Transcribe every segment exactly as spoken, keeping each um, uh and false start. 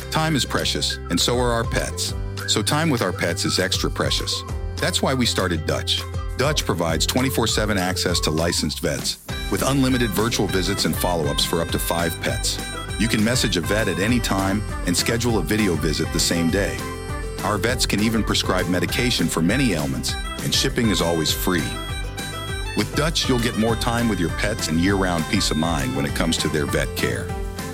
Time is precious, and so are our pets. So time with our pets is extra precious. That's why we started Dutch. Dutch provides twenty-four seven access to licensed vets with unlimited virtual visits and follow-ups for up to five pets. You can message a vet at any time and schedule a video visit the same day. Our vets can even prescribe medication for many ailments, and shipping is always free. With Dutch, you'll get more time with your pets and year-round peace of mind when it comes to their vet care.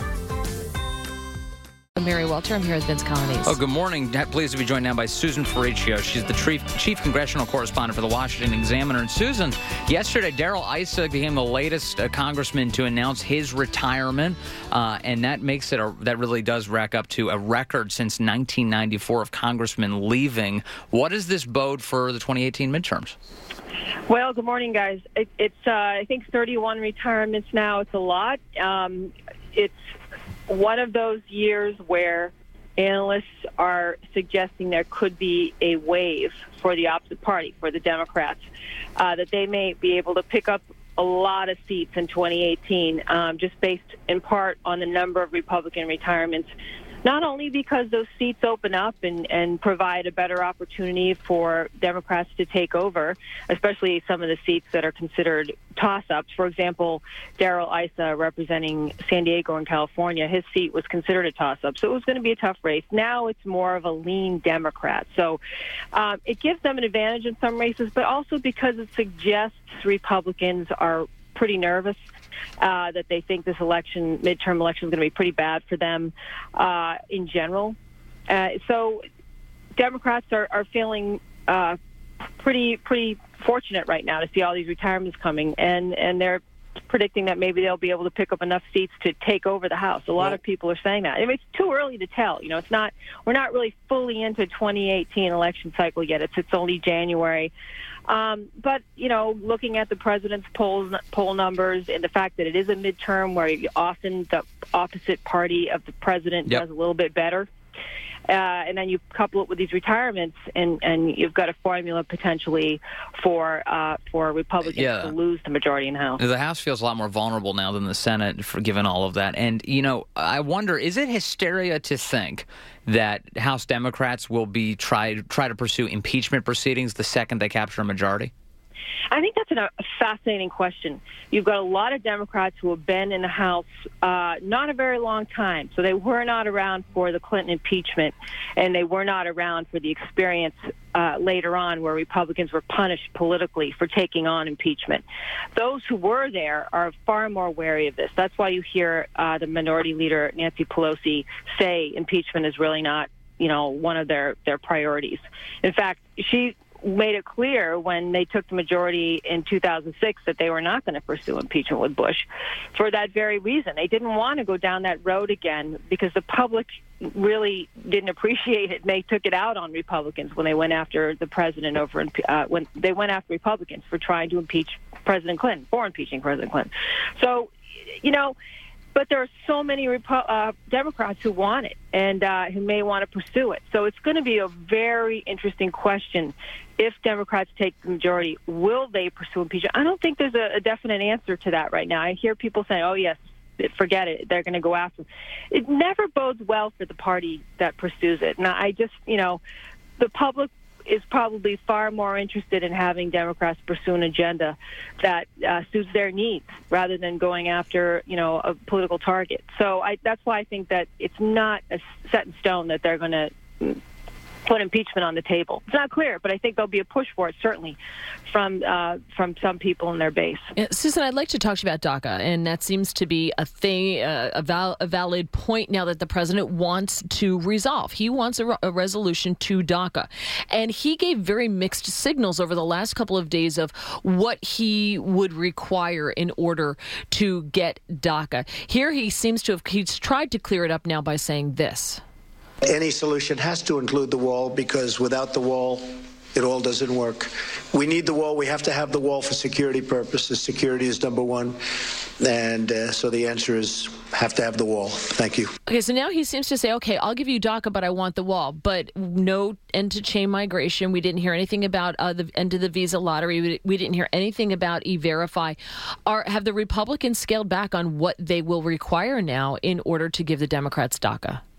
I'm Mary Welter. I'm here with Vince Colonies. Oh, good morning. Pleased to be joined now by Susan Ferricchio. She's the chief, chief congressional correspondent for the Washington Examiner. And Susan, yesterday, Darrell Issa became the latest uh, congressman to announce his retirement, uh, and that makes it a, that really does rack up to a record since nineteen ninety-four of congressmen leaving. What does this bode for the twenty eighteen midterms? Well, good morning, guys. It, it's uh, I think thirty-one retirements now. It's a lot. Um, it's one of those years where analysts are suggesting there could be a wave for the opposite party, for the Democrats, uh, that they may be able to pick up a lot of seats in twenty eighteen, um, just based in part on the number of Republican retirements. Not only because those seats open up and, and provide a better opportunity for Democrats to take over, especially some of the seats that are considered toss-ups. For example, Darrell Issa representing San Diego in California, his seat was considered a toss-up, so it was going to be a tough race. Now it's more of a lean Democrat. So um, it gives them an advantage in some races, but also because it suggests Republicans are pretty nervous. Uh, that they think this election, midterm election, is going to be pretty bad for them uh, in general. Uh, so Democrats are, are feeling uh, pretty pretty fortunate right now to see all these retirements coming, and, and they're predicting that maybe they'll be able to pick up enough seats to take over the House. A lot well, of people are saying that. I mean, it's too early to tell. You know, it's not. We're not really fully into twenty eighteen election cycle yet. It's it's only January. Um, but, you know, looking at the president's poll, poll numbers and the fact that it is a midterm where often the opposite party of the president yep. does a little bit better, uh, and then you couple it with these retirements, and, and you've got a formula potentially for uh, for Republicans yeah. to lose the majority in the House. The House feels a lot more vulnerable now than the Senate, for given all of that. And, you know, I wonder, is it hysteria to think that House Democrats will be try try to pursue impeachment proceedings the second they capture a majority? I think that's a fascinating question. You've got a lot of Democrats who have been in the House uh, not a very long time. So they were not around for the Clinton impeachment, and they were not around for the experience uh, later on where Republicans were punished politically for taking on impeachment. Those who were there are far more wary of this. That's why you hear uh, the Minority Leader, Nancy Pelosi, say impeachment is really not, you know, one of their, their priorities. In fact, she made it clear when they took the majority in two thousand six that they were not going to pursue impeachment with Bush for that very reason. They didn't want to go down that road again because the public really didn't appreciate it. And they took it out on Republicans when they went after the president over in, uh, when they went after Republicans for trying to impeach President Clinton, for impeaching President Clinton. So, you know, but there are so many Repo- uh, Democrats who want it and uh, who may want to pursue it. So it's going to be a very interesting question. If Democrats take the majority, will they pursue impeachment? I don't think there's a, a definite answer to that right now. I hear people saying, oh, yes, forget it. They're going to go after them. It never bodes well for the party that pursues it. And I just, you know, the public is probably far more interested in having Democrats pursue an agenda that uh, suits their needs rather than going after, you know, a political target. So I, that's why I think that it's not a set in stone that they're going to put impeachment on the table. It's not clear, but I think there'll be a push for it, certainly, from uh, from some people in their base. Yeah, Susan, I'd like to talk to you about DACA, and that seems to be a thing, uh, a, val- a valid point now that the president wants to resolve. He wants a, re- a resolution to DACA, and he gave very mixed signals over the last couple of days of what he would require in order to get DACA. Here he seems to have, he's tried to clear it up now by saying this. Any solution has to include the wall because without the wall, it all doesn't work. We need the wall. We have to have the wall for security purposes. Security is number one. And uh, so the answer is have to have the wall. Thank you. Okay, so now he seems to say, okay, I'll give you DACA, but I want the wall. But no end to chain migration. We didn't hear anything about uh, the end of the visa lottery. We, we didn't hear anything about E-Verify. Are, have the Republicans scaled back on what they will require now in order to give the Democrats DACA?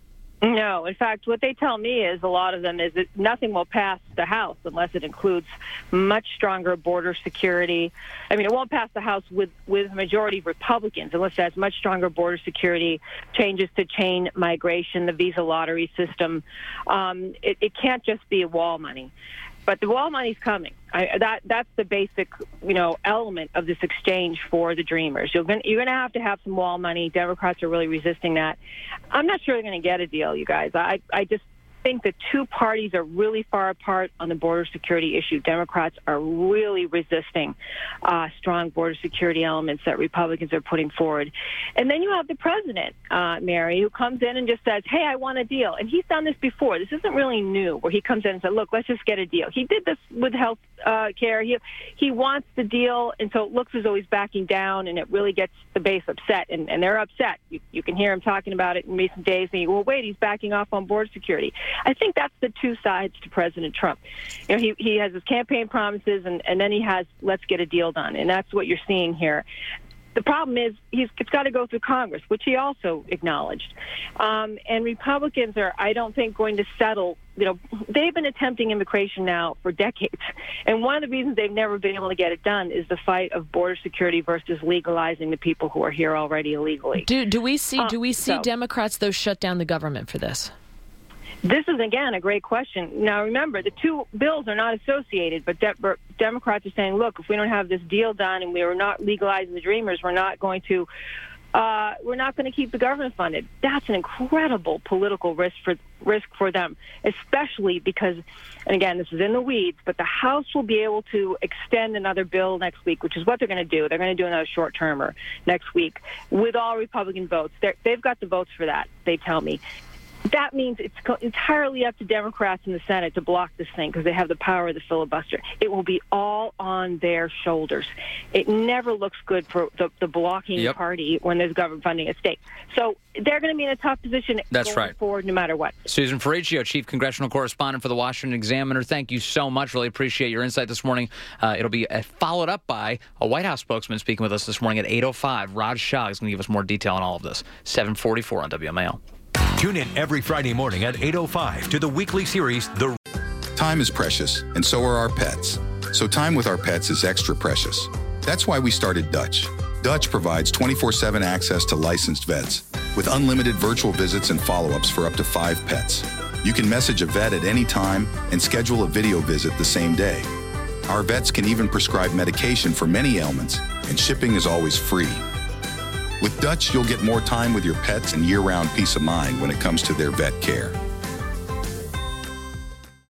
No. In fact, what they tell me is a lot of them is that nothing will pass the House unless it includes much stronger border security. I mean, it won't pass the House with, with a majority of Republicans unless it has much stronger border security, changes to chain migration, the visa lottery system. Um, it, it can't just be wall money. But the wall money's coming. I, that that's the basic, you know, element of this exchange for the Dreamers. You're going you're going to have to have some wall money. Democrats are really resisting that. I'm not sure they're going to get a deal, you guys. I I just think the two parties are really far apart on the border security issue. Democrats are really resisting uh, strong border security elements that Republicans are putting forward. And then you have the president, uh, Mary, who comes in and just says, hey, I want a deal. And he's done this before. This isn't really new, where he comes in and says, look, let's just get a deal. He did this with health uh, care. He, he wants the deal, and so it looks as though he's backing down, and it really gets the base upset. And, and they're upset. You, you can hear him talking about it in recent days, and you go, well, wait, he's backing off on border security. I think that's the two sides to President Trump. You know, he, he has his campaign promises, and, and then he has let's get a deal done, and that's what you're seeing here. The problem is he's it's got to go through Congress, which he also acknowledged. Um, and Republicans are, I don't think, going to settle. You know, they've been attempting immigration now for decades. And one of the reasons they've never been able to get it done is the fight of border security versus legalizing the people who are here already illegally. Do do we see uh, do we see so. Democrats, though, shut down the government for this? This is, again, a great question. Now, remember, the two bills are not associated, but de- Democrats are saying, look, if we don't have this deal done and we are not legalizing the Dreamers, we're not going to uh, we're not going to keep the government funded. That's an incredible political risk for risk for them, especially because, and again, this is in the weeds, but the House will be able to extend another bill next week, which is what they're going to do. They're going to do another short-termer next week with all Republican votes. They're, they've got the votes for that, they tell me. That means it's entirely up to Democrats in the Senate to block this thing because they have the power of the filibuster. It will be all on their shoulders. It never looks good for the, the blocking yep. party when there's government funding at stake. So they're going to be in a tough position That's going right. forward no matter what. Susan Ferricchio, Chief Congressional Correspondent for the Washington Examiner, thank you so much. Really appreciate your insight this morning. Uh, it'll be uh, followed up by a White House spokesman speaking with us this morning at eight oh five. Raj Shah is going to give us more detail on all of this. seven forty-four on W M A L. Tune in every Friday morning at eight oh five to the weekly series, The... Time is precious, and so are our pets. So time with our pets is extra precious. That's why we started Dutch. Dutch provides twenty-four seven access to licensed vets with unlimited virtual visits and follow-ups for up to five pets. You can message a vet at any time and schedule a video visit the same day. Our vets can even prescribe medication for many ailments, and shipping is always free. With Dutch, you'll get more time with your pets and year-round peace of mind when it comes to their vet care.